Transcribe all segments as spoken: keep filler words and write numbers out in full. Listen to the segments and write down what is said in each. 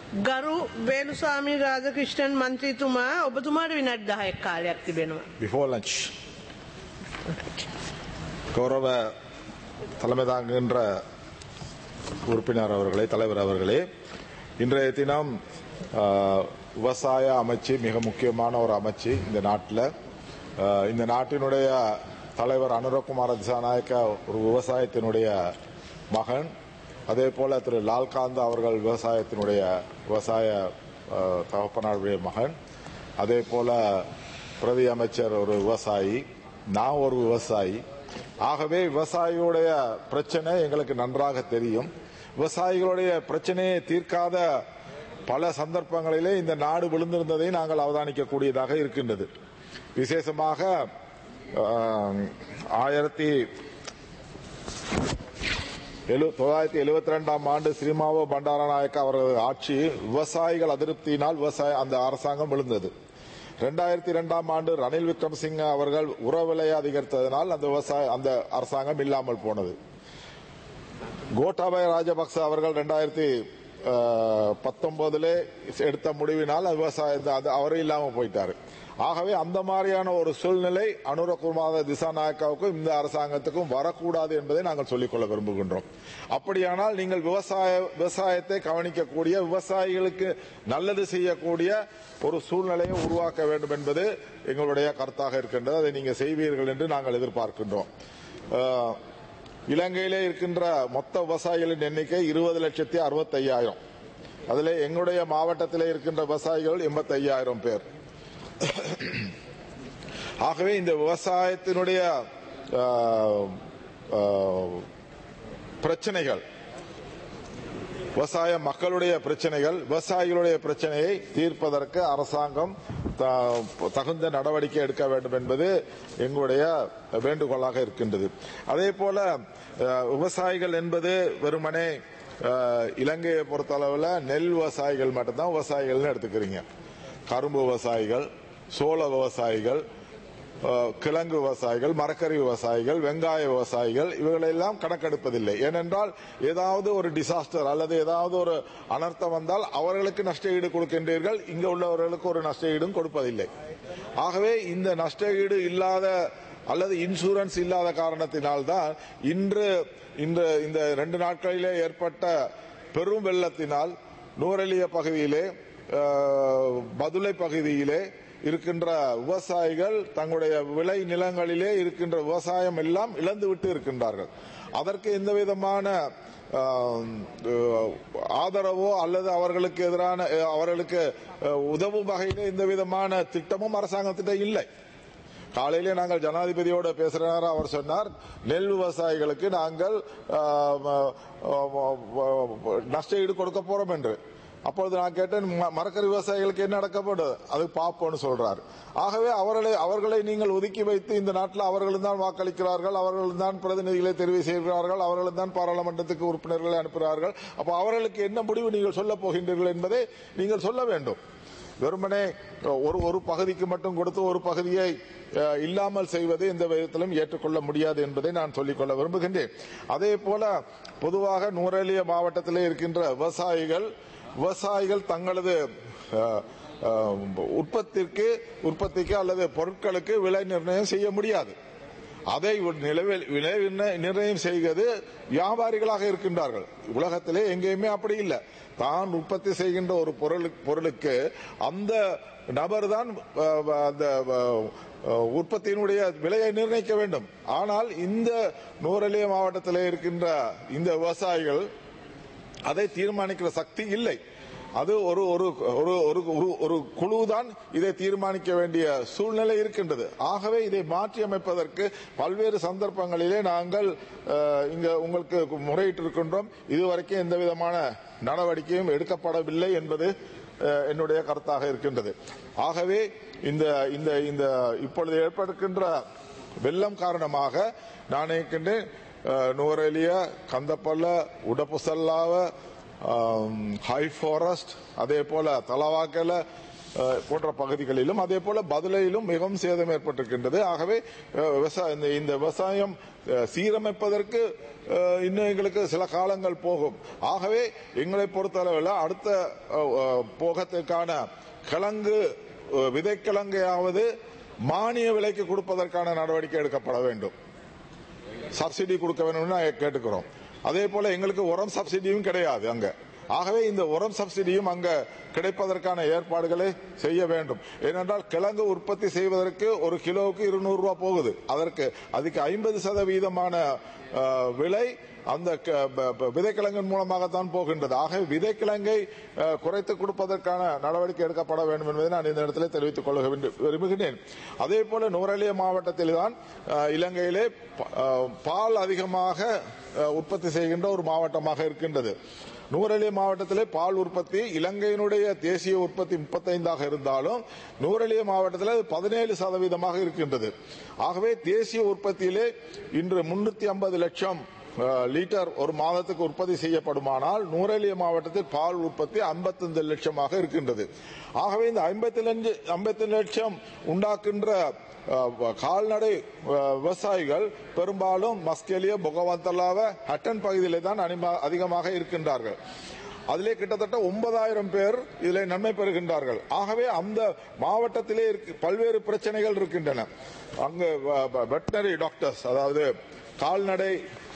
ගරු වේලුස්වාමී රාජකෘෂ්ණන් මන්ත්‍රීතුමා ඔබතුමාට විනාඩි දහයක් කාලයක් තිබෙනවා. Before lunch. கௌரவ தலைமை தாங்குகின்ற உறுப்பினர் அவர்களே, தலைவர் அவர்களே, இன்றைய தினம் விவசாய அமைச்சு மிக முக்கியமான ஒரு அமைச்சு இந்த நாட்டில். இந்த நாட்டினுடைய தலைவர் அனுரகுமார திசாநாயக்க ஒரு விவசாயத்தினுடைய மகன். அதே போல திரு லால்காந்த் அவர்கள் விவசாயத்தினுடைய விவசாய தகப்பனாருடைய மகன். அதே போல பிரதி அமைச்சர் ஒரு விவசாயி, நான் ஒரு விவசாயி. ஆகவே விவசாயிகளுடைய பிரச்சனை எங்களுக்கு நன்றாக தெரியும். விவசாயிகளுடைய பிரச்சனையை தீர்க்காத பல சந்தர்ப்பங்களிலே இந்த நாடு விழுந்திருந்ததை நாங்கள் அவதானிக்கக்கூடியதாக இருக்கின்றது. விசேஷமாக ஆயிரத்தி தொள்ளாயிரத்தி எழுபத்தி ரெண்டாம் ஆண்டு ஸ்ரீமாவோ பண்டாரநாயக்க அவரது ஆட்சி விவசாயிகள் அதிருப்தியினால் விவசாய அந்த அரசாங்கம் விழுந்தது. இரண்டாயிரத்தி இரண்டாம் ஆண்டு ரணில் விக்ரமசிங்க அவர்கள் உர விலையை அதிகரித்ததனால் அந்த விவசாய அந்த அரசாங்கம் இல்லாமல் போனது. கோட்டாபய ராஜபக்ச அவர்கள் இரண்டாயிரத்தி பத்தொன்பதிலே எடுத்த முடிவினால் விவசாய அவரே இல்லாமல் போயிட்டாரு. ஆகவே அந்த மாதிரியான ஒரு சூழ்நிலை அனுரகுமார திசாநாயக்காவுக்கும் இந்த அரசாங்கத்துக்கும் வரக்கூடாது என்பதை நாங்கள் சொல்லிக்கொள்ள விரும்புகின்றோம். அப்படியானால் நீங்கள் விவசாய விவசாயத்தை கவனிக்கக்கூடிய, விவசாயிகளுக்கு நல்லது செய்யக்கூடிய ஒரு சூழ்நிலையை உருவாக்க வேண்டும் என்பது எங்களுடைய கருத்தாக இருக்கின்றது. அதை நீங்கள் செய்வீர்கள் என்று நாங்கள் எதிர்பார்க்கின்றோம். இலங்கையிலே இருக்கின்ற மொத்த விவசாயிகளின் எண்ணிக்கை இருபது லட்சத்தி அறுபத்தி ஐயாயிரம். அதில் எங்களுடைய மாவட்டத்திலே இருக்கின்ற விவசாயிகள் எண்பத்தி ஐயாயிரம் பேர். ஆகவே இந்த விவசாயத்தினுடைய பிரச்சனைகள், விவசாய மக்களுடைய பிரச்சனைகள், விவசாயிகளுடைய பிரச்சனையை தீர்ப்பதற்கு அரசாங்கம் தகுந்த நடவடிக்கை எடுக்க வேண்டும் என்பது எங்களுடைய வேண்டுகோளாக இருக்கின்றது. அதே போல விவசாயிகள் என்பது வெறுமனே இலங்கையை பொறுத்தளவில் நெல் விவசாயிகள் மட்டும்தான் விவசாயிகள்னு எடுத்துக்கிறீங்க. கரும்பு விவசாயிகள், சோள விவசாயிகள், கிழங்கு விவசாயிகள், மரக்கறி விவசாயிகள், வெங்காய விவசாயிகள் இவர்களெல்லாம் கணக்கெடுப்பதில்லை. ஏனென்றால் ஏதாவது ஒரு டிசாஸ்டர் அல்லது ஏதாவது ஒரு அனர்த்தம் வந்தால் அவர்களுக்கு நஷ்ட ஈடு கொடுக்கின்றீர்கள், இங்க உள்ளவர்களுக்கு ஒரு நஷ்ட ஈடும் கொடுப்பதில்லை. ஆகவே இந்த நஷ்ட ஈடு இல்லாத அல்லது இன்சூரன்ஸ் இல்லாத காரணத்தினால்தான் இன்று இந்த ரெண்டு நாட்களிலே ஏற்பட்ட பெரும் வெள்ளத்தினால் நூரெலிய பகுதியிலே, பதுளை பகுதியிலே இருக்கின்ற விவசாயிகள் தங்களுடைய விளை நிலங்களிலே இருக்கின்ற விவசாயம் எல்லாம் இழந்துவிட்டு இருக்கின்றார்கள். அதற்கு எந்த விதமான ஆதரவோ அல்லது அவர்களுக்கு எதிரான அவர்களுக்கு உதவும் வகையிலே எந்த விதமான திட்டமும் அரசாங்கத்திட்ட இல்லை. காலையிலே நாங்கள் ஜனாதிபதியோட பேசுறாரு. அவர் சொன்னார், நெல் விவசாயிகளுக்கு நாங்கள் நஷ்ட ஈடு கொடுக்க போறோம் என்று. அப்பொழுது நான் கேட்டேன், மரக்கறி விவசாயிகளுக்கு என்ன நடக்கப்படும், அது பாப்போன்னு சொல்றாரு. ஆகவே அவர்களை அவர்களை நீங்கள் ஒதுக்கி வைத்து இந்த நாட்டில் அவர்களும் தான் வாக்களிக்கிறார்கள், அவர்களும் தான் பிரதிநிதிகளை தெரிவு செய்கிறார்கள், அவர்களும் தான் பாராளுமன்றத்துக்கு உறுப்பினர்களை அனுப்புகிறார்கள். அப்போ அவர்களுக்கு என்ன முடிவு நீங்கள் சொல்ல போகின்றீர்கள் என்பதை நீங்கள் சொல்ல வேண்டும். வெறுமனே ஒரு ஒரு பகுதிக்கு மட்டும் கொடுத்து ஒரு பகுதியை இல்லாமல் செய்வது எந்த விதத்திலும் ஏற்றுக்கொள்ள முடியாது என்பதை நான் சொல்லிக்கொள்ள விரும்புகின்றேன். அதே போல பொதுவாக நூரெலிய மாவட்டத்திலே இருக்கின்ற விவசாயிகள் விவசாயிகள் தங்களது உற்பத்திக்கு உற்பத்திக்கு அல்லது பொருட்களுக்கு விலை நிர்ணயம் செய்ய முடியாது. அதை விலை நிர்ணயம் செய்வது வியாபாரிகளாக இருக்கின்றார்கள். உலகத்திலே எங்கேயுமே அப்படி இல்லை. தான் உற்பத்தி செய்கின்ற ஒரு பொருளுக்கு அந்த நபர் தான் அந்த உற்பத்தியினுடைய விலையை நிர்ணயிக்க வேண்டும். ஆனால் இந்த நூரெலிய மாவட்டத்தில் இருக்கின்ற இந்த விவசாயிகள் அதை தீர்மானிக்கிற சக்தி இல்லை. அது ஒரு ஒரு ஒரு குழுதான் இதை தீர்மானிக்க வேண்டிய சூழ்நிலை இருக்கின்றது. ஆகவே இதை மாற்றி அமைப்பதற்கு பல்வேறு சந்தர்ப்பங்களிலே நாங்கள் இங்க உங்களுக்கு முறையிட்டிருக்கின்றோம். இதுவரைக்கும் எந்த விதமான நடவடிக்கையும் எடுக்கப்படவில்லை என்பது என்னுடைய கருத்தாக இருக்கின்றது. ஆகவே இந்த இந்த இந்த இப்பொழுது ஏற்படுகின்ற வெள்ளம் காரணமாக நான் இருக்கின்றேன் நூரெலிய, கந்தப்பல்ல, உடப்புசல்லாவ, ஹை ஃபாரஸ்ட், அதே போல தலவாக்கல, போன்ற பகுதிகளிலும் அதே போல பதுளையிலும் மிகவும் சேதம் ஏற்பட்டிருக்கின்றது. ஆகவே இந்த விவசாயம் சீரமைப்பதற்கு இன்னும் எங்களுக்கு சில காலங்கள் போகும். ஆகவே எங்களை பொறுத்தளவில் அடுத்த போகத்திற்கான கிழங்கு விதைக்கிழங்கையாவது மானிய விலைக்கு கொடுப்பதற்கான நடவடிக்கை எடுக்கப்பட வேண்டும். சப்சிடி கொடுக்க வேண்டும் கேட்டுக்கிறோம். அதே போல எங்களுக்கு உரம் சப்சிடியும் கிடையாது அங்க. ஆகவே இந்த உரம் சப்சிடியும் அங்க கிடைப்பதற்கான ஏற்பாடுகளை செய்ய வேண்டும். ஏனென்றால் கிழங்கு உற்பத்தி செய்வதற்கு ஒரு கிலோவுக்கு இருநூறு ரூபாய் போகுது. அதற்கு அதுக்கு ஐம்பது சதவீதமான விலை அந்த விதைக்கிழங்கின் மூலமாகத்தான் போகின்றது. ஆகவே விதைக்கிழங்கை குறைத்து கொடுப்பதற்கான நடவடிக்கை எடுக்கப்பட வேண்டும் என்பதை நான் இந்த இடத்திலே தெரிவித்துக் கொள்ள விரும்புகிறேன். அதே போல நுவரெலியா மாவட்டத்தில் தான் இலங்கையிலே பால் அதிகமாக உற்பத்தி செய்கின்ற ஒரு மாவட்டமாக இருக்கின்றது. நுவரெலியா மாவட்டத்திலே பால் உற்பத்தி இலங்கையினுடைய தேசிய உற்பத்தி முப்பத்தைந்தாக இருந்தாலும் நுவரெலியா மாவட்டத்தில் பதினேழு சதவீதமாக இருக்கின்றது. ஆகவே தேசிய உற்பத்தியிலே இன்று முன்னூத்தி ஐம்பது லட்சம் லிட்டர் ஒரு மாதத்துக்கு உற்பத்தி செய்யப்படுமானால் நுவரெலியா மாவட்டத்தில் பால் உற்பத்தி ஐம்பத்தி ஐந்து லட்சமாக இருக்கின்றது. ஆகவே இந்த ஐம்பத்தி ஐம்பத்தி லட்சம் உண்டாக்குகின்ற கால்நடை விவசாயிகள் பெரும்பாலும் மஸ்கெலியா, பொகவந்தலாவ, ஹட்டன் பகுதியிலே தான் அதிகமாக இருக்கின்றார்கள். அதிலே கிட்டத்தட்ட ஒன்பதாயிரம் பேர் இதில் நன்மை பெறுகின்றார்கள். ஆகவே அந்த மாவட்டத்திலே பல்வேறு பிரச்சனைகள் இருக்கின்றன. அங்கு வெட்டனரி டாக்டர்ஸ், அதாவது கால்நடை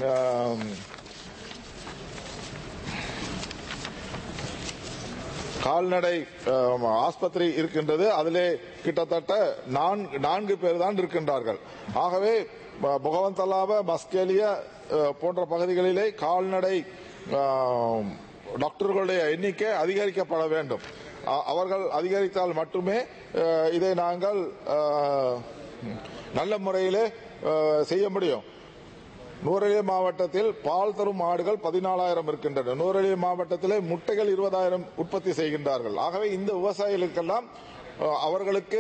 கால்நடை ஆஸ்பத்திரி இருக்கின்றது. அதிலே கிட்டத்தட்ட நான்கு பேர் தான் இருக்கின்றார்கள். ஆகவே பொகவந்தலாவ, மஸ்கெலியா போன்ற பகுதிகளிலே கால்நடை டாக்டர்களுடைய எண்ணிக்கை அதிகரிக்கப்பட வேண்டும். அவர்கள் அதிகரித்தால் மட்டுமே இதை நாங்கள் நல்ல முறையிலே செய்ய முடியும். நுவரெலியா மாவட்டத்தில் பால் தரும் மாடுகள் பதினாலாயிரம் இருக்கின்றன. நுவரெலியா மாவட்டத்தில் முட்டைகள் இருபதாயிரம் உற்பத்தி செய்கின்றார்கள். ஆகவே இந்த விவசாயிகளுக்கெல்லாம் அவர்களுக்கு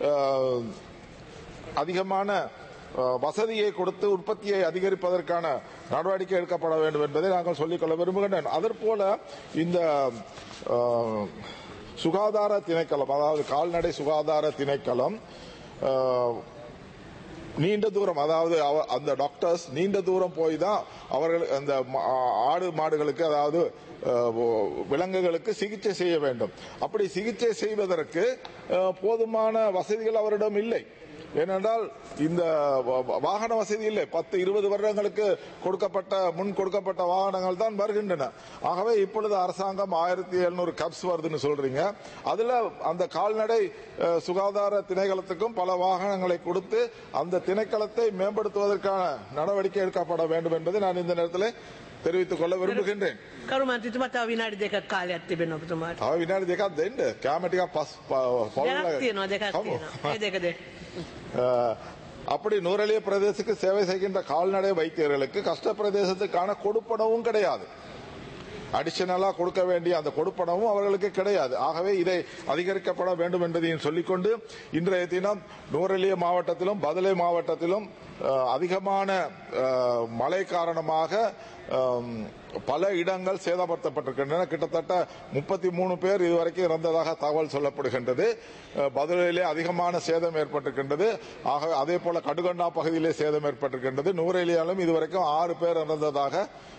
அதிகமான வசதியை கொடுத்து உற்பத்தியை அதிகரிப்பதற்கான நடவடிக்கை எடுக்கப்பட வேண்டும் என்பதை நாங்கள் சொல்லிக்கொள்ள விரும்புகின்றோம். அதற்போல இந்த சுகாதார திணைக்களம், அதாவது கால்நடை சுகாதார திணைக்களம் நீண்ட தூரம், அதாவது அந்த டாக்டர்ஸ் நீண்ட தூரம் போய் தான் அவர்கள் அந்த ஆடு மாடுகளுக்கு, அதாவது விலங்குகளுக்கு சிகிச்சை செய்ய வேண்டும். அப்படி சிகிச்சை செய்வதற்கு போதுமான வசதிகள் அவரிடம் இல்லை. ஏனென்றால் இந்த வாகன வசதி இல்லை. பத்து இருபது வருடங்களுக்கு கொடுக்கப்பட்ட முன் கொடுக்கப்பட்ட வாகனங்கள் தான் வருகின்றன. ஆகவே இப்பொழுது அரசாங்கம் ஆயிரத்தி எழுநூறு கப்ஸ் வருதுன்னு சொல்றீங்க. அதுல அந்த கால்நடை சுகாதார திணைக்களத்துக்கும் பல வாகனங்களை கொடுத்து அந்த திணைக்களத்தை மேம்படுத்துவதற்கான நடவடிக்கை எடுக்கப்பட வேண்டும் என்பதை நான் இந்த நேரத்தில் தெரிவித்துக் கொள்ள விரும்புகின்றேன். කරු මන්ත්‍රීතුමා තව විනාඩි දෙකක් කාලයක් තිබෙනවා ඔබතුමාට. තව විනාඩි දෙකක් දෙන්න. කැම ටිකක් පස් දෙකක් තියෙනවා දෙකක් තියෙනවා. ඒ දෙක දෙ. அப்படி நுவரெலியா பிரதேசத்துக்கு சேவை செய்கின்ற கால்நடை வைத்தியர்களுக்கு கஷ்ட பிரதேசத்துக்கான கொடுப்பனவும் கிடையாது. அடிஷனலா கொடுக்க வேண்டிய அந்த கொடுப்பனவும் அவர்களுக்கு கிடையாது. ஆகவே இதை அதிகரிக்கப்பட வேண்டும் என்பதையும் சொல்லிக்கொண்டு இன்றைய தினம் நுவரெலியா மாவட்டத்திலும் பதுளை மாவட்டத்திலும் அதிகமான மழை காரணமாக பல இடங்கள் சேதப்படுத்தப்பட்டிருக்கின்றன. கிட்டத்தட்ட முப்பத்தி மூணு பேர் இதுவரைக்கும் இறந்ததாக தகவல் சொல்லப்படுகின்றது. பதுளையிலே அதிகமான சேதம் ஏற்பட்டிருக்கின்றது. ஆக அதே போல கடுகண்ணா பகுதியிலே சேதம் ஏற்பட்டிருக்கின்றது. நுவரெலியாலும் இதுவரைக்கும் ஆறு பேர் இறந்ததாக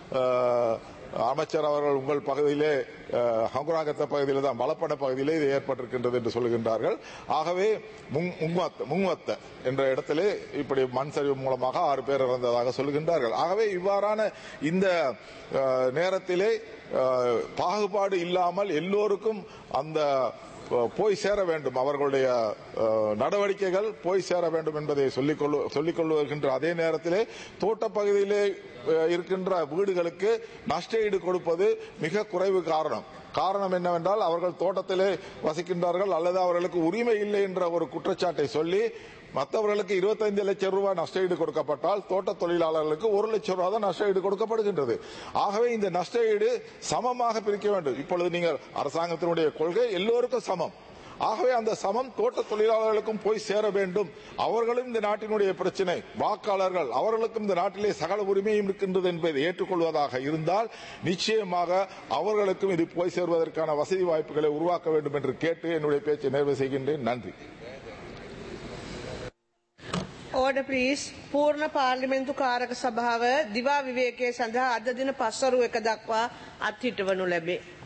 அமைச்சர் அவர்கள் உங்கள் பகுதியிலே ஹங்குராங்கத்த பகுதியில் தான் மலப்பட பகுதியிலே இது ஏற்பட்டிருக்கின்றது என்று சொல்கின்றார்கள். ஆகவே முங்வத்த என்ற இடத்திலே இப்படி மண் சரிவு மூலமாக ஆறு பேர் இறந்ததாக சொல்கின்றார்கள். ஆகவே இவ்வாறான இந்த நேரத்திலே பாகுபாடு இல்லாமல் எல்லோருக்கும் அந்த போய் சேர வேண்டும், அவர்களுடைய நடவடிக்கைகள் போய் சேர வேண்டும் என்பதை சொல்லிக் கொள்ளுகின்ற அதே நேரத்திலே தோட்டப்பகுதியிலே இருக்கின்ற வீடுகளுக்கு நஷ்டஈடு கொடுப்பது மிக குறைவு. காரணம் காரணம் என்னவென்றால் அவர்கள் தோட்டத்திலே வசிக்கின்றார்கள் அல்லது அவர்களுக்கு உரிமை இல்லை என்ற ஒரு குற்றச்சாட்டை சொல்லி மற்றவர்களுக்கு இருபத்தைந்து லட்சம் ரூபாய் நஷ்டஈடு கொடுக்கப்பட்டால் தோட்ட தொழிலாளர்களுக்கு ஒரு லட்சம் ரூபாய் தான் நஷ்டஈடு கொடுக்கப்படுகின்றது. ஆகவே இந்த நஷ்டஈடு சமமாக பிரிக்க வேண்டும். இப்பொழுது நீங்கள் அரசாங்கத்தினுடைய கொள்கை எல்லோருக்கும் சமம். ஆகவே அந்த சமம் தோட்ட தொழிலாளர்களுக்கும் போய் சேர வேண்டும். அவர்களும் இந்த நாட்டினுடைய பிரச்சனை, வாக்காளர்கள் அவர்களுக்கும் இந்த நாட்டிலே சகல உரிமையும் இருக்கின்றது என்பதை ஏற்றுக்கொள்வதாக இருந்தால் நிச்சயமாக அவர்களுக்கும் இது போய் சேர்வதற்கான வசதி வாய்ப்புகளை உருவாக்க வேண்டும் என்று கேட்டு என்னுடைய பேச்சை நிறைவு செய்கின்றேன். நன்றி. Order please. පූර්ණ පාර්ලිමේන්තු කාරක සභාව දිවා විවේකයේ සඳහා අද දින පස්වරු එක දක්වා අත්හිටවනු ලැබේ.